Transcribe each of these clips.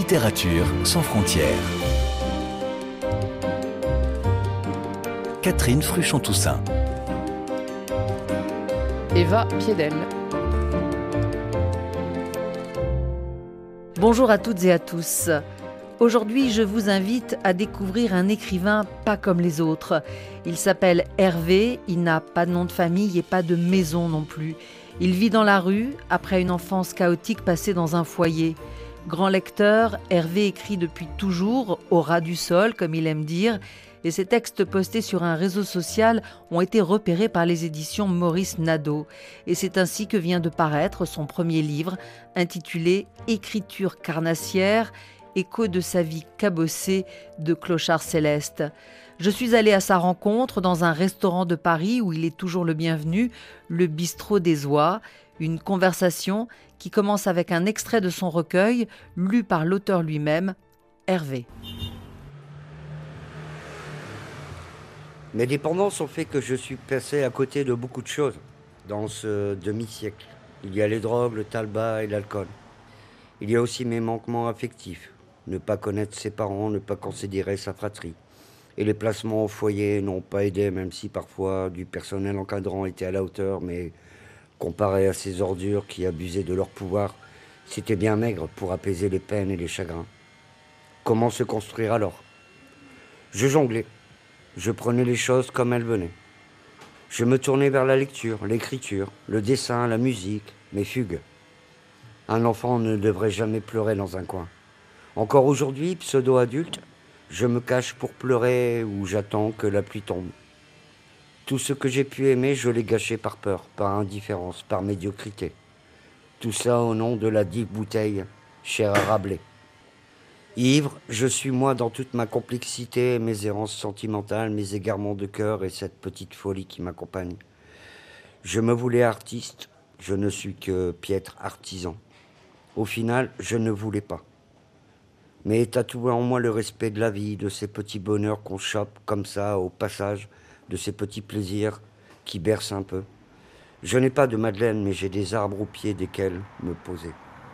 Littérature sans frontières. Catherine Fruchon-Toussaint. Eva Piedel. Bonjour à toutes et à tous. Aujourd'hui, je vous invite à découvrir un écrivain pas comme les autres. Il s'appelle Hervé, il n'a pas de nom de famille et pas de maison non plus. Il vit dans la rue, après une enfance chaotique passée dans un foyer. Grand lecteur, Hervé écrit depuis toujours, au ras du sol, comme il aime dire, et ses textes postés sur un réseau social ont été repérés par les éditions Maurice Nadeau. Et c'est ainsi que vient de paraître son premier livre, intitulé « Écriture carnassière », écho de sa vie cabossée de clochard céleste. Je suis allée à sa rencontre dans un restaurant de Paris où il est toujours le bienvenu, le Bistrot des Oies, une conversation qui commence avec un extrait de son recueil, lu par l'auteur lui-même, Hervé. Mes dépendances ont fait que je suis passé à côté de beaucoup de choses dans ce demi-siècle. Il y a les drogues, le tabac et l'alcool. Il y a aussi mes manquements affectifs. Ne pas connaître ses parents, ne pas considérer sa fratrie. Et les placements au foyer n'ont pas aidé, même si parfois du personnel encadrant était à la hauteur, mais comparé à ces ordures qui abusaient de leur pouvoir, c'était bien maigre pour apaiser les peines et les chagrins. Comment se construire alors ? Je jonglais. Je prenais les choses comme elles venaient. Je me tournais vers la lecture, l'écriture, le dessin, la musique, mes fugues. Un enfant ne devrait jamais pleurer dans un coin. Encore aujourd'hui, pseudo-adulte, je me cache pour pleurer ou j'attends que la pluie tombe. Tout ce que j'ai pu aimer, je l'ai gâché par peur, par indifférence, par médiocrité. Tout ça au nom de la dite bouteille, chère à Rabelais. Ivre, je suis moi dans toute ma complexité, mes errances sentimentales, mes égarements de cœur et cette petite folie qui m'accompagne. Je me voulais artiste, je ne suis que piètre artisan. Au final, je ne voulais pas. Mais tatoué en moi le respect de la vie, de ces petits bonheurs qu'on chope comme ça au passage, de ces petits plaisirs qui bercent un peu. Je n'ai pas de Madeleine, mais j'ai des arbres au pied desquels me poser.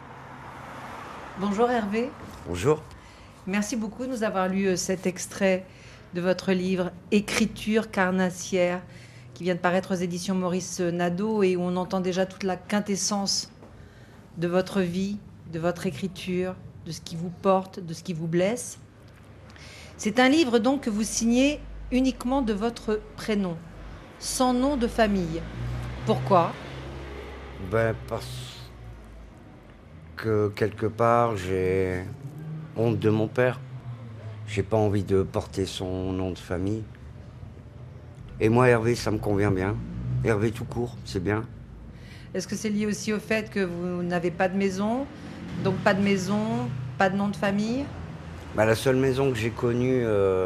Bonjour Hervé. Bonjour. Merci beaucoup de nous avoir lu cet extrait de votre livre « Écriture carnassière » qui vient de paraître aux éditions Maurice Nadeau et où on entend déjà toute la quintessence de votre vie, de votre écriture, de ce qui vous porte, de ce qui vous blesse. C'est un livre donc que vous signez uniquement de votre prénom, sans nom de famille. Pourquoi ? Parce que quelque part, j'ai honte de mon père. J'ai pas envie de porter son nom de famille. Et moi, Hervé, ça me convient bien. Hervé tout court, c'est bien. Est-ce que c'est lié aussi au fait que vous n'avez pas de maison ? Donc pas de maison, pas de nom de famille ? La seule maison que j'ai connue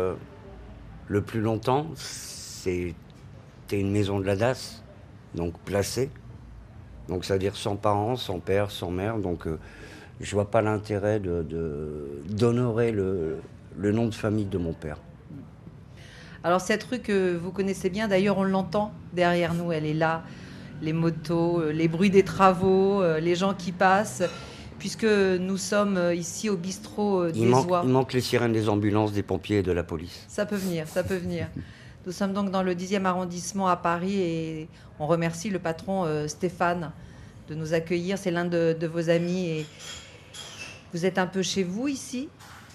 le plus longtemps, c'était une maison de la DAS, donc placée. Donc ça veut dire sans parents, sans père, sans mère. Donc je vois pas l'intérêt d'honorer le nom de famille de mon père. Alors cette rue que vous connaissez bien, d'ailleurs on l'entend derrière nous, elle est là. Les motos, les bruits des travaux, les gens qui passent, puisque nous sommes ici au bistrot des Oies. Il manque les sirènes des ambulances, des pompiers et de la police. Ça peut venir, ça peut venir. Nous sommes donc dans le 10e arrondissement à Paris et on remercie le patron Stéphane de nous accueillir. C'est l'un de vos amis et vous êtes un peu chez vous ici ?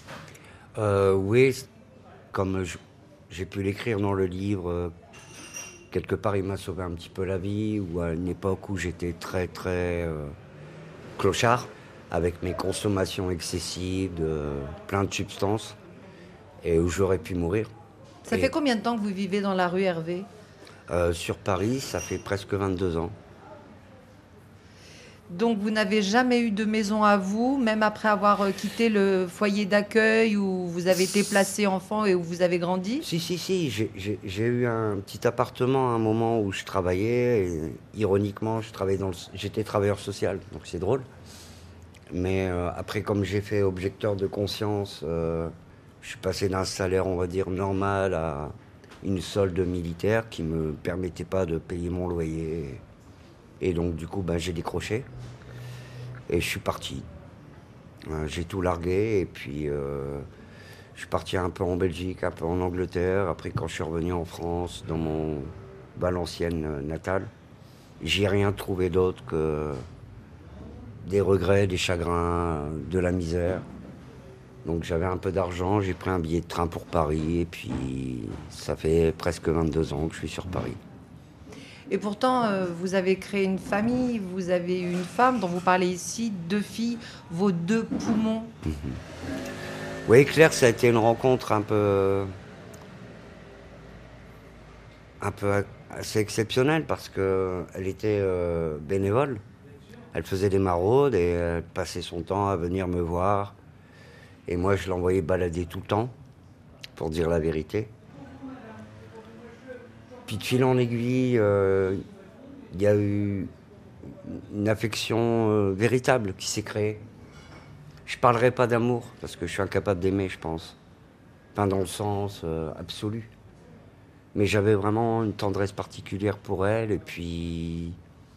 Oui, comme j'ai pu l'écrire dans le livre, quelque part il m'a sauvé un petit peu la vie, ou à une époque où j'étais très clochard, avec mes consommations excessives de plein de substances, et où j'aurais pu mourir. Ça fait combien de temps que vous vivez dans la rue, Hervé ? Sur Paris, ça fait presque 22 ans. Donc vous n'avez jamais eu de maison à vous, même après avoir quitté le foyer d'accueil où vous avez été placé enfant et où vous avez grandi ? Si, j'ai eu un petit appartement à un moment où je travaillais, et ironiquement, j'étais travailleur social, donc c'est drôle. Mais après, comme j'ai fait objecteur de conscience, je suis passé d'un salaire, on va dire, normal à une solde militaire qui ne me permettait pas de payer mon loyer. Et donc, du coup, j'ai décroché. Et je suis parti. J'ai tout largué et puis je suis parti un peu en Belgique, un peu en Angleterre. Après, quand je suis revenu en France, dans mon Valenciennes natale, j'ai rien trouvé d'autre que des regrets, des chagrins, de la misère. Donc j'avais un peu d'argent, j'ai pris un billet de train pour Paris et puis ça fait presque 22 ans que je suis sur Paris. Et pourtant, vous avez créé une famille, vous avez une femme dont vous parlez ici, 2 filles, vos 2 poumons. Oui, Claire, ça a été une rencontre un peu assez exceptionnelle parce qu'elle était bénévole. Elle faisait des maraudes et elle passait son temps à venir me voir. Et moi, je l'envoyais balader tout le temps, pour dire la vérité. Puis de fil en aiguille, il y a eu une affection véritable qui s'est créée. Je parlerai pas d'amour, parce que je suis incapable d'aimer, je pense. Enfin, dans le sens absolu. Mais j'avais vraiment une tendresse particulière pour elle, et puis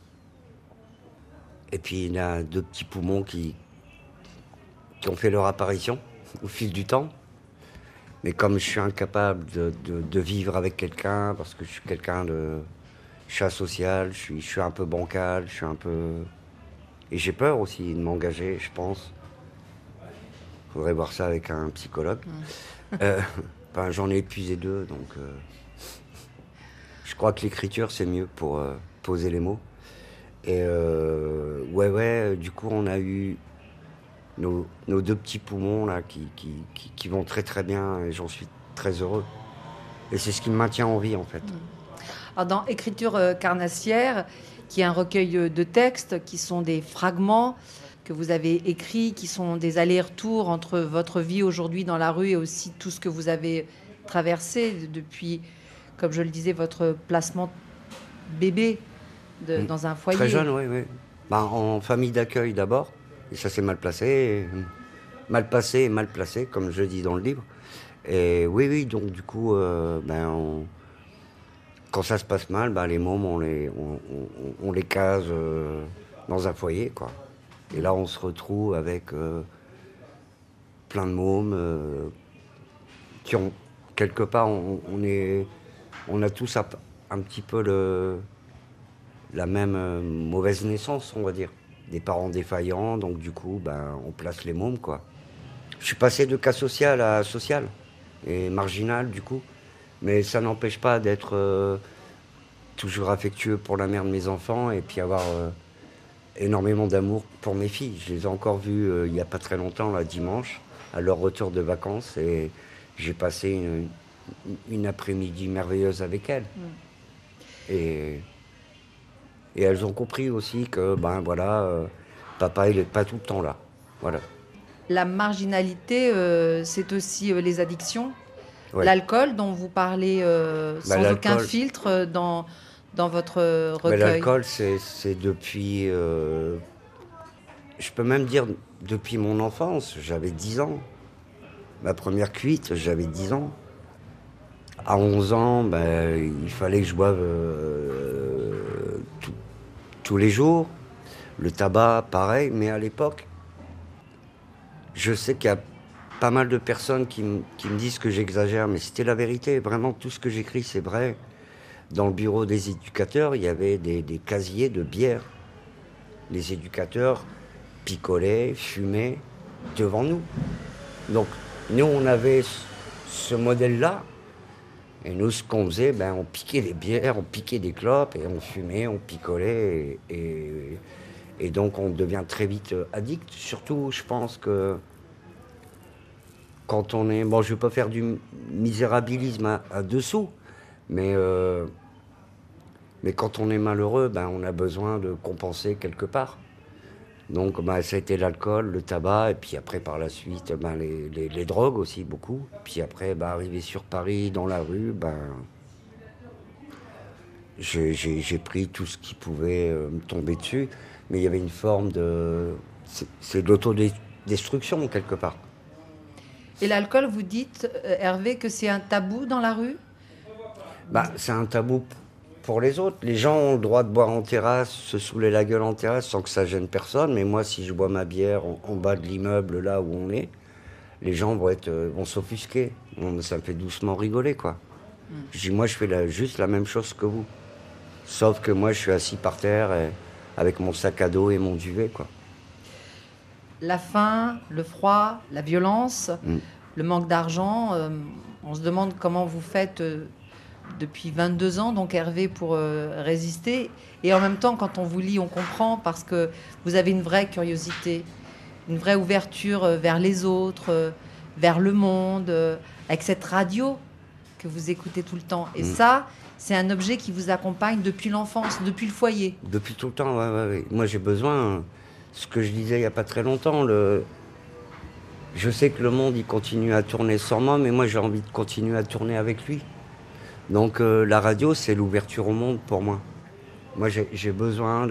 il y a 2 petits poumons qui ont fait leur apparition au fil du temps. Mais comme je suis incapable de vivre avec quelqu'un, parce que je suis quelqu'un de... Je suis asocial, je suis un peu bancal, je suis un peu... Et j'ai peur aussi de m'engager, je pense. Faudrait voir ça avec un psychologue. Enfin, j'en ai épuisé 2, donc... je crois que l'écriture, c'est mieux pour poser les mots. Et du coup, on a eu nos 2 petits poumons là qui vont très très bien et j'en suis très heureux. Et c'est ce qui me maintient en vie en fait. Alors, dans Écriture carnassière, qui est un recueil de textes, qui sont des fragments que vous avez écrits, qui sont des allers-retours entre votre vie aujourd'hui dans la rue et aussi tout ce que vous avez traversé depuis, comme je le disais, votre placement bébé dans un foyer. Très jeune, oui. En famille d'accueil d'abord, et ça s'est mal placé, mal passé et mal placé, comme je dis dans le livre. Et oui, donc du coup, quand ça se passe mal, les mômes, on les case dans un foyer, quoi. Et là, on se retrouve avec plein de mômes qui ont, quelque part, on a tous un petit peu la même mauvaise naissance, on va dire. Des parents défaillants, donc du coup, on place les mômes, quoi. Je suis passé de cas social à social, et marginal, du coup. Mais ça n'empêche pas d'être toujours affectueux pour la mère de mes enfants, et puis avoir énormément d'amour pour mes filles. Je les ai encore vues il n'y a pas très longtemps, là, dimanche, à leur retour de vacances, et j'ai passé une après-midi merveilleuse avec elles. Et elles ont compris aussi que, papa, il n'est pas tout le temps là. Voilà. La marginalité, c'est aussi les addictions. Ouais. L'alcool, dont vous parlez sans aucun filtre dans votre recueil. L'alcool, c'est depuis... je peux même dire depuis mon enfance. J'avais 10 ans. Ma première cuite, j'avais 10 ans. À 11 ans, il fallait que je boive tous les jours. Le tabac, pareil. Mais à l'époque, je sais qu'il y a pas mal de personnes qui me disent que j'exagère, mais c'était la vérité. Vraiment, tout ce que j'écris, c'est vrai. Dans le bureau des éducateurs, il y avait des casiers de bière. Les éducateurs picolaient, fumaient devant nous. Donc, nous, on avait ce modèle-là. Et nous, ce qu'on faisait, on piquait des bières, on piquait des clopes, et on fumait, on picolait. Et donc, on devient très vite addict. Surtout, je pense que quand on est... Bon, je ne vais pas faire du misérabilisme à dessous, mais quand on est malheureux, on a besoin de compenser quelque part. Donc, ça a été l'alcool, le tabac, et puis après, par la suite, les drogues aussi, beaucoup. Puis après, arrivé sur Paris, dans la rue, j'ai pris tout ce qui pouvait me tomber dessus. Mais il y avait une forme de... C'est de l'autodestruction, quelque part. Et l'alcool, vous dites, Hervé, que c'est un tabou dans la rue ? C'est un tabou pour les autres. Les gens ont le droit de boire en terrasse, se saouler la gueule en terrasse sans que ça gêne personne. Mais moi, si je bois ma bière en bas de l'immeuble, là où on est, les gens vont s'offusquer. Ça me fait doucement rigoler, quoi. Je dis, moi, je fais juste la même chose que vous. Sauf que moi, je suis assis par terre avec mon sac à dos et mon duvet, quoi. La faim, le froid, la violence, le manque d'argent, on se demande comment vous faites depuis 22 ans, donc Hervé, pour résister. Et en même temps, quand on vous lit, on comprend parce que vous avez une vraie curiosité, une vraie ouverture vers les autres, vers le monde, avec cette radio que vous écoutez tout le temps. Et ça, c'est un objet qui vous accompagne depuis l'enfance, depuis le foyer. Depuis tout le temps, ouais. Moi, j'ai besoin, ce que je disais il n'y a pas très longtemps, je sais que le monde, il continue à tourner sans moi, mais moi, j'ai envie de continuer à tourner avec lui. Donc, la radio, c'est l'ouverture au monde pour moi. Moi, j'ai besoin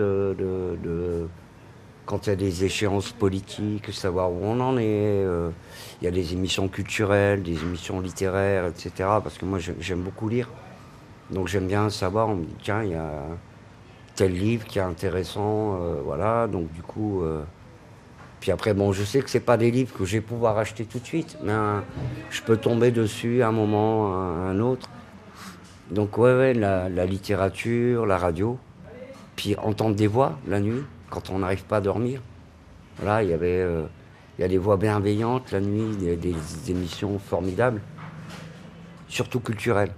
quand il y a des échéances politiques, savoir où on en est. Il y a des émissions culturelles, des émissions littéraires, etc. Parce que moi, j'aime beaucoup lire. Donc j'aime bien savoir, on me dit, tiens, il y a tel livre qui est intéressant, voilà. Donc du coup... Puis après, bon, je sais que c'est pas des livres que je vais pouvoir acheter tout de suite, mais je peux tomber dessus à un moment, à un autre. Donc ouais, la littérature, la radio. Puis entendre des voix la nuit, quand on n'arrive pas à dormir. Voilà, il y a des voix bienveillantes la nuit, des émissions formidables, surtout culturelles.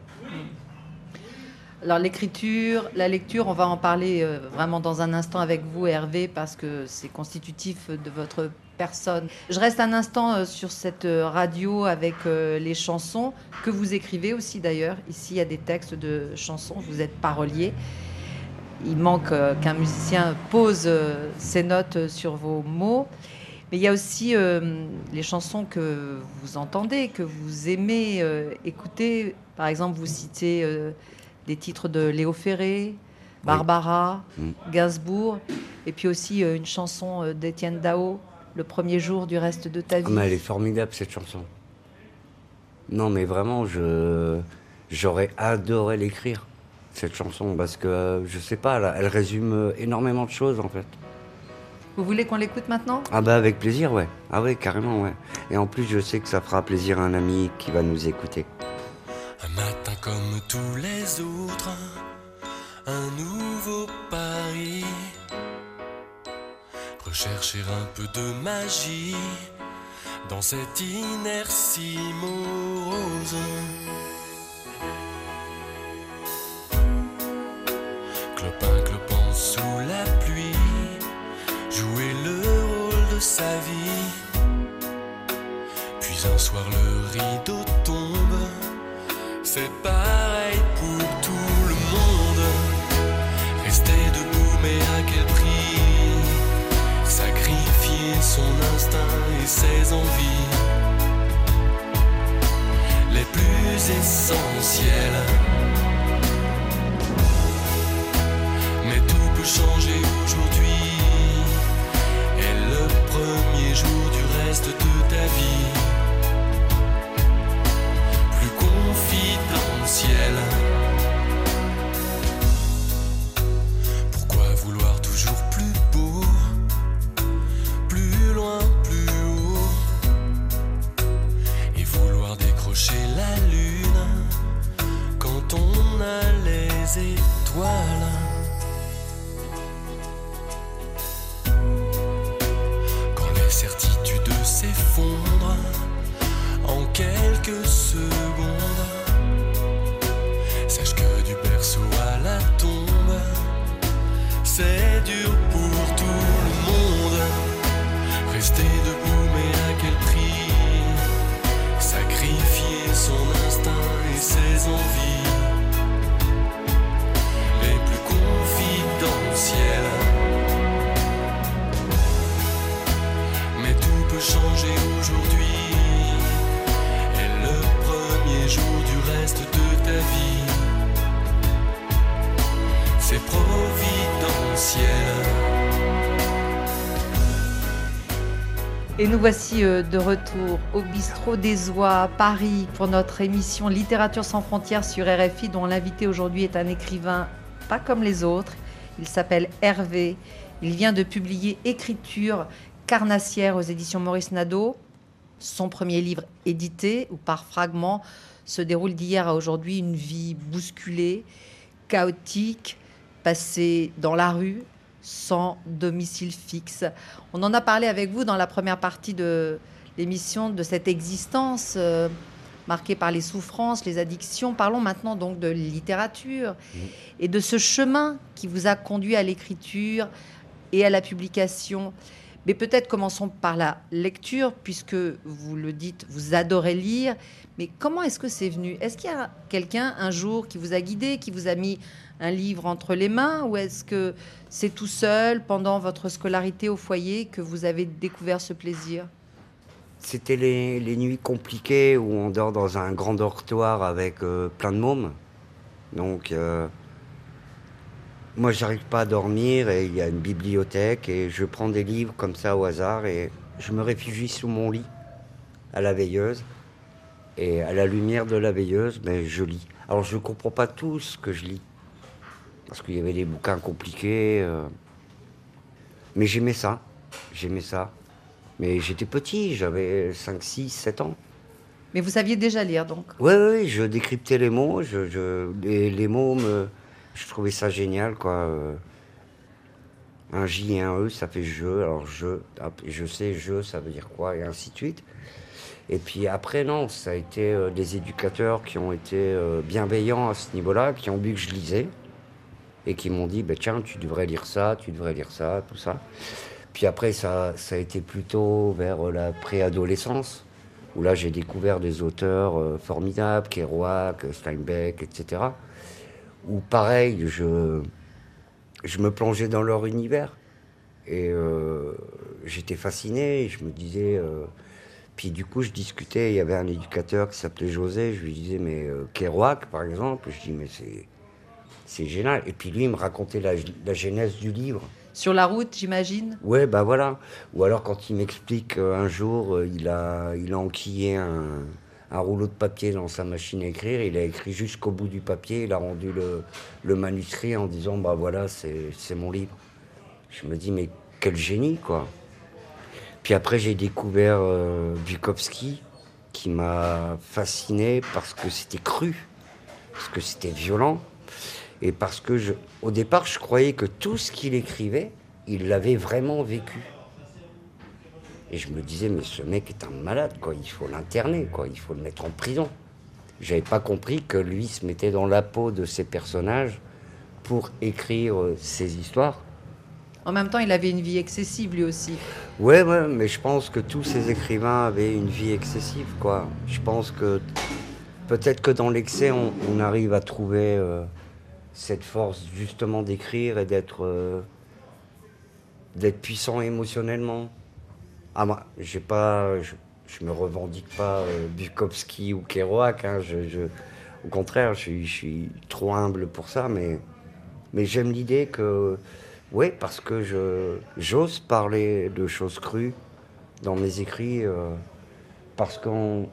Alors l'écriture, la lecture, on va en parler vraiment dans un instant avec vous, Hervé, parce que c'est constitutif de votre personne. Je reste un instant sur cette radio avec les chansons que vous écrivez aussi d'ailleurs. Ici, il y a des textes de chansons, vous êtes parolier. Il manque qu'un musicien pose ses notes sur vos mots. Mais il y a aussi les chansons que vous entendez, que vous aimez écouter. Par exemple, vous citez des titres de Léo Ferré, Barbara, Gainsbourg, et puis aussi une chanson d'Étienne Dao, Le premier jour du reste de ta vie. Mais elle est formidable, cette chanson. Non, mais vraiment, j'aurais adoré l'écrire, cette chanson, parce que, je sais pas, elle résume énormément de choses, en fait. Vous voulez qu'on l'écoute maintenant ? Ah bah avec plaisir, ouais. Ah ouais, carrément, ouais. Et en plus, je sais que ça fera plaisir à un ami qui va nous écouter. Un matin comme tous les autres, un nouveau pari. Rechercher un peu de magie dans cette inertie morose. Clopin sous la pluie, jouer le rôle de sa vie. Puis un soir le rideau tombe. C'est pareil pour tout le monde. Rester debout, mais à quel prix? Sacrifier son instinct et ses envies les plus essentielles. Mais tout peut changer aujourd'hui. Et le premier jour du reste de ta vie confidentiel. Pourquoi vouloir toujours plus beau, plus loin, plus haut, et vouloir décrocher la lune quand on a les étoiles? Quand les certitudes s'effondrent en quelques secondes, sache que du berceau à la tombe, c'est dur pour tout le monde. Rester debout, mais à quel prix? Sacrifier son instinct et ses envies les plus confidentielles. Mais tout peut changer aujourd'hui. Et le premier jour du reste de ta vie, c'est providentiel. Et nous voici de retour au Bistrot des Oies à Paris pour notre émission Littérature sans frontières sur RFI, dont l'invité aujourd'hui est un écrivain pas comme les autres. Il s'appelle Hervé. Il vient de publier Écriture carnassière aux éditions Maurice Nadeau. Son premier livre édité, où par fragments se déroule d'hier à aujourd'hui une vie bousculée, chaotique, passée dans la rue, sans domicile fixe. On en a parlé avec vous dans la première partie de l'émission, de cette existence marquée par les souffrances, les addictions. Parlons maintenant donc de littérature et de ce chemin qui vous a conduit à l'écriture et à la publication. Mais peut-être commençons par la lecture, puisque vous le dites, vous adorez lire. Mais comment est-ce que c'est venu ? Est-ce qu'il y a quelqu'un un jour qui vous a guidé, qui vous a mis un livre entre les mains, ou est-ce que c'est tout seul, pendant votre scolarité au foyer, que vous avez découvert ce plaisir ? C'était les nuits compliquées où on dort dans un grand dortoir avec plein de mômes. Donc, moi, j'arrive pas à dormir et il y a une bibliothèque et je prends des livres comme ça au hasard et je me réfugie sous mon lit à la veilleuse. Et à la lumière de la veilleuse, je lis. Alors, je comprends pas tout ce que je lis. Parce qu'il y avait des bouquins compliqués. Mais j'aimais ça. Mais j'étais petit, j'avais 5, 6, 7 ans. Mais vous saviez déjà lire, donc ? Oui, je décryptais les mots. Les mots, je trouvais ça génial, quoi. Un J et un E, ça fait je. Alors, je sais, ça veut dire quoi, et ainsi de suite. Et puis après, non, ça a été des éducateurs qui ont été bienveillants à ce niveau-là, qui ont vu que je lisais, et qui m'ont dit, tiens, tu devrais lire ça, tout ça. Puis après, ça a été plutôt vers la préadolescence, où là, j'ai découvert des auteurs formidables, Kerouac, Steinbeck, etc. Où pareil, je me plongeais dans leur univers. Et j'étais fasciné, et je me disais... Puis du coup, je discutais, il y avait un éducateur qui s'appelait José, je lui disais, mais Kerouac, par exemple, je dis, mais c'est génial. Et puis lui, il me racontait la genèse du livre. Sur la route, j'imagine ? Ouais, voilà. Ou alors quand il m'explique un jour, il a enquillé un rouleau de papier dans sa machine à écrire, il a écrit jusqu'au bout du papier, il a rendu le manuscrit en disant, voilà, c'est mon livre. Je me dis, mais quel génie, quoi. Puis après, j'ai découvert Bukowski, qui m'a fasciné parce que c'était cru, parce que c'était violent, et parce que, au départ, je croyais que tout ce qu'il écrivait, il l'avait vraiment vécu. Et je me disais, mais ce mec est un malade, quoi. Il faut l'interner, quoi. Il faut le mettre en prison. J'avais pas compris que lui se mettait dans la peau de ses personnages pour écrire ses histoires. En même temps, il avait une vie excessive, lui aussi. Ouais, mais je pense que tous ces écrivains avaient une vie excessive, quoi. Je pense que peut-être que dans l'excès, on arrive à trouver cette force justement d'écrire et d'être puissant émotionnellement. Ah, moi, je me revendique pas Bukowski ou Kerouac, hein, au contraire, je suis trop humble pour ça, mais j'aime l'idée que... Oui, parce que j'ose parler de choses crues dans mes écrits, parce qu'on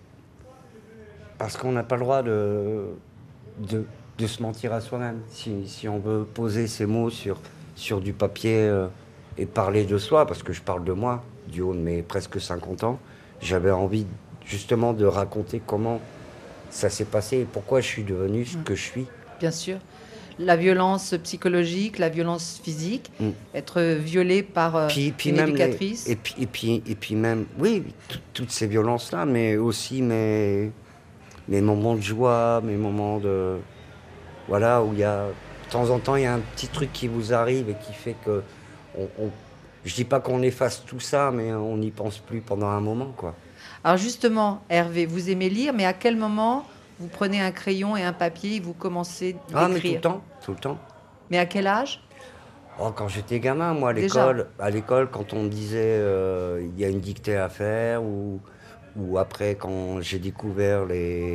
n'a pas le droit de se mentir à soi-même. Si on veut poser ces mots sur du papier et parler de soi, parce que je parle de moi, du haut de mes presque 50 ans, j'avais envie justement de raconter comment ça s'est passé et pourquoi je suis devenu ce que je suis. Bien sûr. La violence psychologique, la violence physique, être violé par une éducatrice. Et puis même, oui, toutes ces violences-là, mais aussi mes moments de joie, mes moments de... Voilà, où il y a... De temps en temps, il y a un petit truc qui vous arrive et qui fait que... je dis pas qu'on efface tout ça, mais on n'y pense plus pendant un moment, quoi. Alors justement, Hervé, vous aimez lire, mais à quel moment... Vous prenez un crayon et un papier et vous commencez d'écrire. Ah, mais tout le temps. Mais à quel âge ? Quand j'étais gamin, moi, à l'école, quand on me disait il y a une dictée à faire, ou après, quand j'ai découvert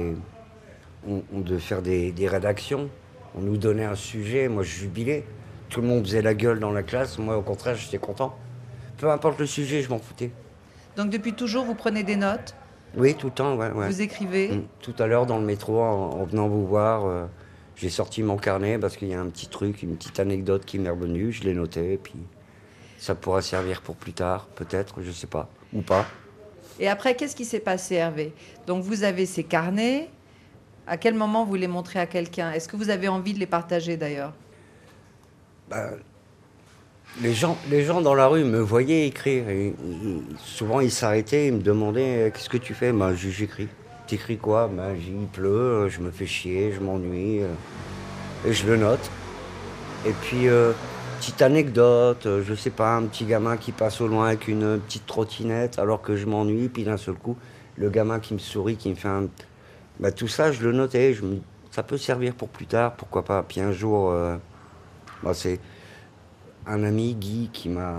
de faire des rédactions, on nous donnait un sujet, moi je jubilais. Tout le monde faisait la gueule dans la classe, moi au contraire, j'étais content. Peu importe le sujet, je m'en foutais. Donc depuis toujours, vous prenez des notes ? Oui, tout le temps, ouais. Vous écrivez ? Tout à l'heure, dans le métro, en venant vous voir, J'ai sorti mon carnet parce qu'il y a un petit truc, une petite anecdote qui m'est revenue, je l'ai noté, et puis ça pourra servir pour plus tard, peut-être, je sais pas, ou pas. Et après, qu'est-ce qui s'est passé, Hervé? Donc, vous avez ces carnets. À quel moment vous les montrez à quelqu'un? Est-ce que vous avez envie de les partager, d'ailleurs? Ben, les gens dans la rue me voyaient écrire. Et souvent, ils s'arrêtaient, ils me demandaient qu'est-ce que tu fais? Ben, j'écris. T'écris quoi? Ben, il pleut, je me fais chier, je m'ennuie, et je le note. Et puis, petite anecdote, je sais pas, un petit gamin qui passe au loin avec une petite trottinette alors que je m'ennuie, puis d'un seul coup, le gamin qui me sourit, qui me fait un. Ben, tout ça, je le notais. Ça peut servir pour plus tard, pourquoi pas. Puis un jour, ben, c'est un ami, Guy,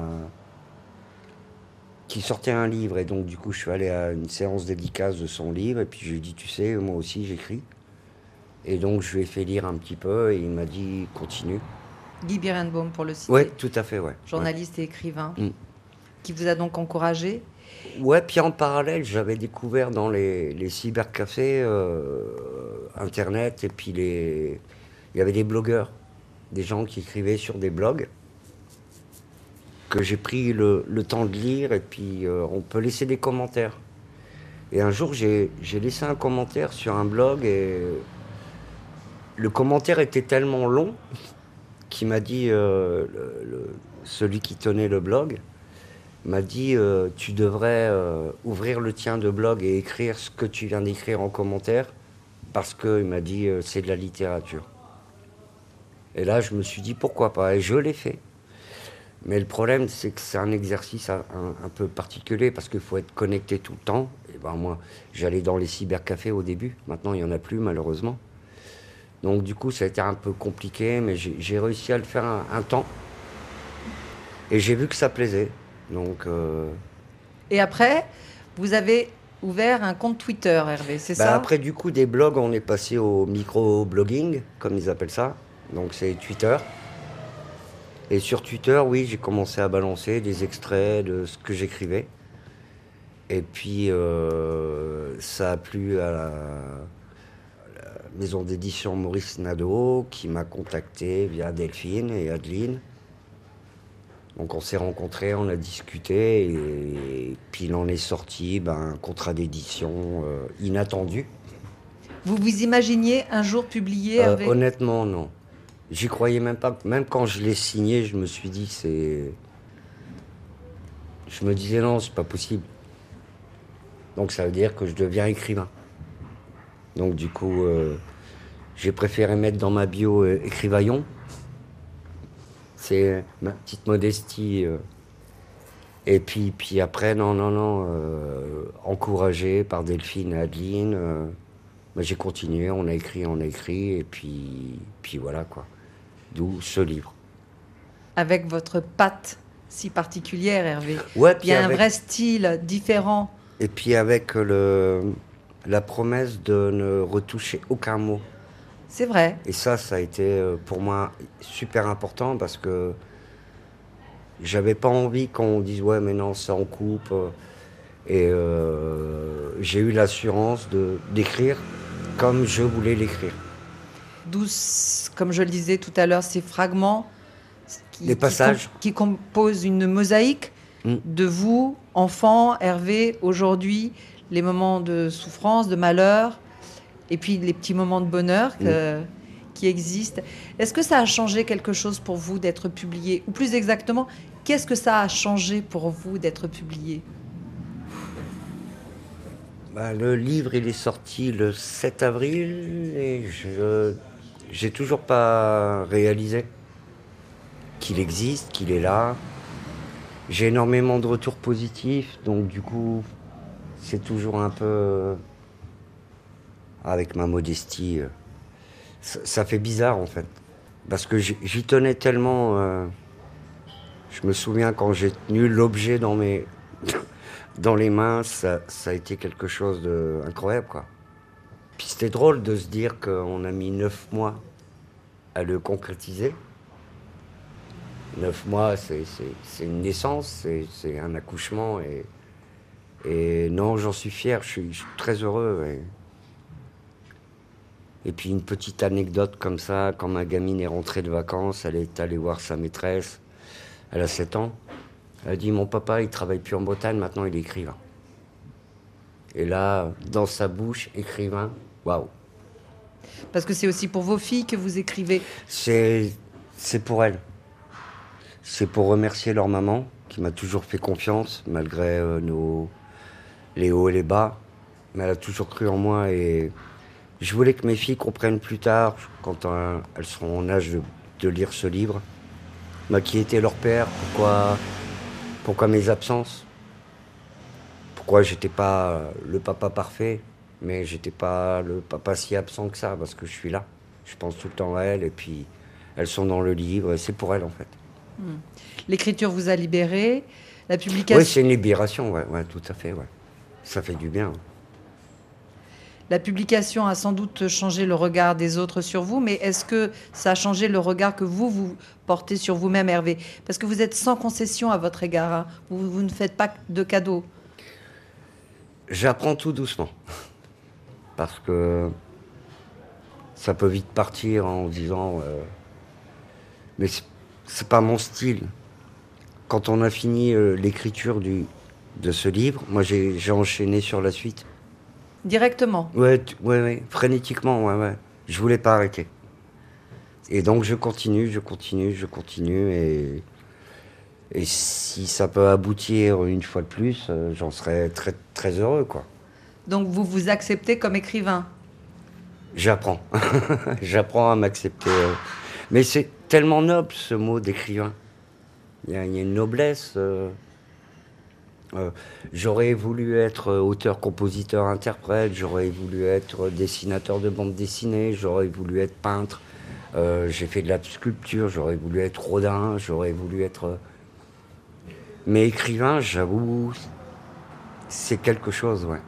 qui sortait un livre, et donc du coup je suis allé à une séance dédicace de son livre, et puis je lui ai dit, tu sais, moi aussi j'écris. Et donc je lui ai fait lire un petit peu, et il m'a dit, continue. Guy Birenbaum, pour le citer. Oui, tout à fait, ouais. Journaliste et écrivain, Mm. qui vous a donc encouragé. Ouais, puis en parallèle, j'avais découvert dans les cybercafés, Internet, et puis il y avait des blogueurs, des gens qui écrivaient sur des blogs, que j'ai pris le temps de lire, et puis on peut laisser des commentaires. Et un jour, j'ai laissé un commentaire sur un blog, et le commentaire était tellement long qu'il m'a dit, celui qui tenait le blog, m'a dit, tu devrais ouvrir le tien de blog et écrire ce que tu viens d'écrire en commentaire, parce qu'il m'a dit, c'est de la littérature. Et là, je me suis dit, pourquoi pas, et je l'ai fait. Mais le problème, c'est que c'est un exercice un peu particulier, parce qu'il faut être connecté tout le temps. Et ben moi, j'allais dans les cybercafés au début. Maintenant, il n'y en a plus, malheureusement. Donc du coup, ça a été un peu compliqué, mais j'ai réussi à le faire un temps. Et j'ai vu que ça plaisait. Donc, Et après, vous avez ouvert un compte Twitter, Hervé, c'est bah ça? après, du coup, des blogs, on est passé au micro-blogging, comme ils appellent ça. Donc c'est Twitter. Et sur Twitter, oui, j'ai commencé à balancer des extraits de ce que j'écrivais. Et puis, ça a plu à la maison d'édition Maurice Nadeau, qui m'a contacté via Delphine et Adeline. Donc on s'est rencontrés, on a discuté, et puis il en est sorti un contrat d'édition inattendu. Vous vous imaginiez un jour publier, Hervé? Honnêtement, non. J'y croyais même pas. Même quand je l'ai signé, je me suis dit, je me disais non, c'est pas possible. Donc ça veut dire que je deviens écrivain. Donc du coup, j'ai préféré mettre dans ma bio écrivaillon. C'est ma petite modestie. Et puis après, non, encouragé par Delphine et Adeline, j'ai continué, on a écrit, et puis voilà quoi. D'où ce livre. Avec votre patte si particulière, Hervé. Ouais, Il y a un vrai style différent. Et puis avec la promesse de ne retoucher aucun mot. C'est vrai. Et ça a été pour moi super important, parce que j'avais pas envie qu'on dise ouais mais non, ça on coupe. Et j'ai eu l'assurance d'écrire comme je voulais l'écrire. D'où, comme je le disais tout à l'heure, ces fragments Des passages qui composent une mosaïque de vous, enfant, Hervé, aujourd'hui, les moments de souffrance, de malheur, et puis les petits moments de bonheur qui existent. Est-ce que ça a changé quelque chose pour vous d'être publié? Ou plus exactement, qu'est-ce que ça a changé pour vous d'être publié? Le livre, il est sorti le 7 avril, et j'ai toujours pas réalisé qu'il existe, qu'il est là. J'ai énormément de retours positifs, donc du coup, c'est toujours un peu, avec ma modestie, ça fait bizarre en fait. Parce que j'y tenais tellement. Je me souviens quand j'ai tenu l'objet dans les mains, ça a été quelque chose d'incroyable, quoi. Puis c'était drôle de se dire qu'on a mis 9 mois à le concrétiser. 9 mois, c'est une naissance, c'est un accouchement, et non, j'en suis fier, je suis très heureux. Et puis une petite anecdote comme ça, quand ma gamine est rentrée de vacances, elle est allée voir sa maîtresse, elle a 7 ans. Elle a dit, mon papa, il travaille plus en Bretagne, maintenant il est écrivain. Et là, dans sa bouche, écrivain, waouh. Parce que c'est aussi pour vos filles que vous écrivez. C'est pour elles. C'est pour remercier leur maman, qui m'a toujours fait confiance, malgré les hauts et les bas. Mais elle a toujours cru en moi et je voulais que mes filles comprennent plus tard, quand elles seront en âge de lire ce livre, qui était leur père, pourquoi mes absences, pourquoi j'étais pas le papa parfait, mais j'étais pas le papa si absent que ça, parce que je suis là. Je pense tout le temps à elles et puis elles sont dans le livre et c'est pour elles en fait. L'écriture vous a libéré, la publication... Oui, c'est une libération, ouais, tout à fait, ouais. Ça fait du bien. La publication a sans doute changé le regard des autres sur vous, mais est-ce que ça a changé le regard que vous portez sur vous-même, Hervé? Parce que vous êtes sans concession à votre égard, hein. Vous ne faites pas de cadeaux. J'apprends tout doucement. Parce que ça peut vite partir en disant... mais c'est pas mon style. Quand on a fini l'écriture de ce livre, moi j'ai enchaîné sur la suite. Directement? Ouais, frénétiquement, ouais. Je voulais pas arrêter. Et donc je continue, et si ça peut aboutir une fois de plus, j'en serais très, très heureux, quoi. Donc vous vous acceptez comme écrivain? J'apprends. J'apprends à m'accepter. Mais c'est tellement noble, ce mot d'écrivain. Il y a une noblesse. J'aurais voulu être auteur, compositeur, interprète, j'aurais voulu être dessinateur de bande dessinée, j'aurais voulu être peintre, j'ai fait de la sculpture, j'aurais voulu être Rodin, j'aurais voulu être... Mais écrivain, j'avoue, c'est quelque chose, ouais.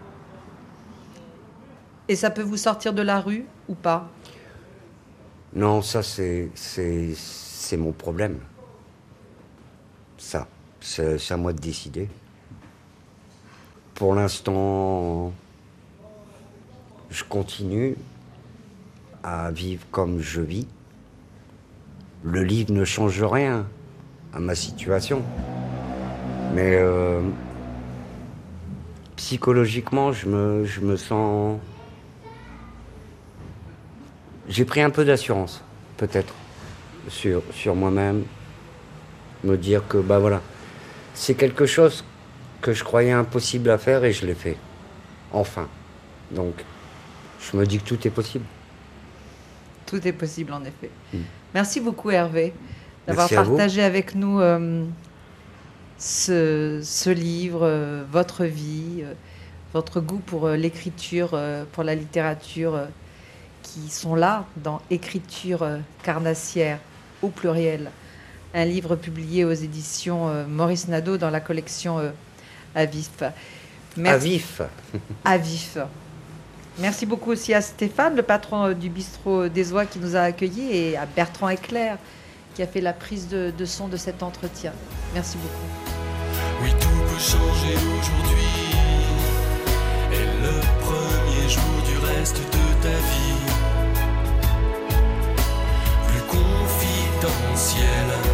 Et ça peut vous sortir de la rue ou pas? Non, ça c'est mon problème. Ça, c'est à moi de décider. Pour l'instant, je continue à vivre comme je vis. Le livre ne change rien à ma situation. Mais psychologiquement, je me sens... J'ai pris un peu d'assurance, peut-être, sur moi-même. Me dire que, voilà, c'est quelque chose que je croyais impossible à faire et je l'ai fait. Enfin. Donc, je me dis que tout est possible. Tout est possible, en effet. Merci beaucoup, Hervé, d'avoir Merci partagé avec nous ce livre, votre vie, votre goût pour l'écriture, pour la littérature, qui sont là dans Écriture carnassière, au pluriel. Un livre publié aux éditions Maurice Nadeau dans la collection À Vif. À Vif. Merci beaucoup aussi à Stéphane, le patron du bistrot des Oies qui nous a accueillis, et à Bertrand Eclair qui a fait la prise de son de cet entretien. Merci beaucoup. Oui, tout peut changer aujourd'hui. Et le premier jour du reste de ta vie, plus confidentiel.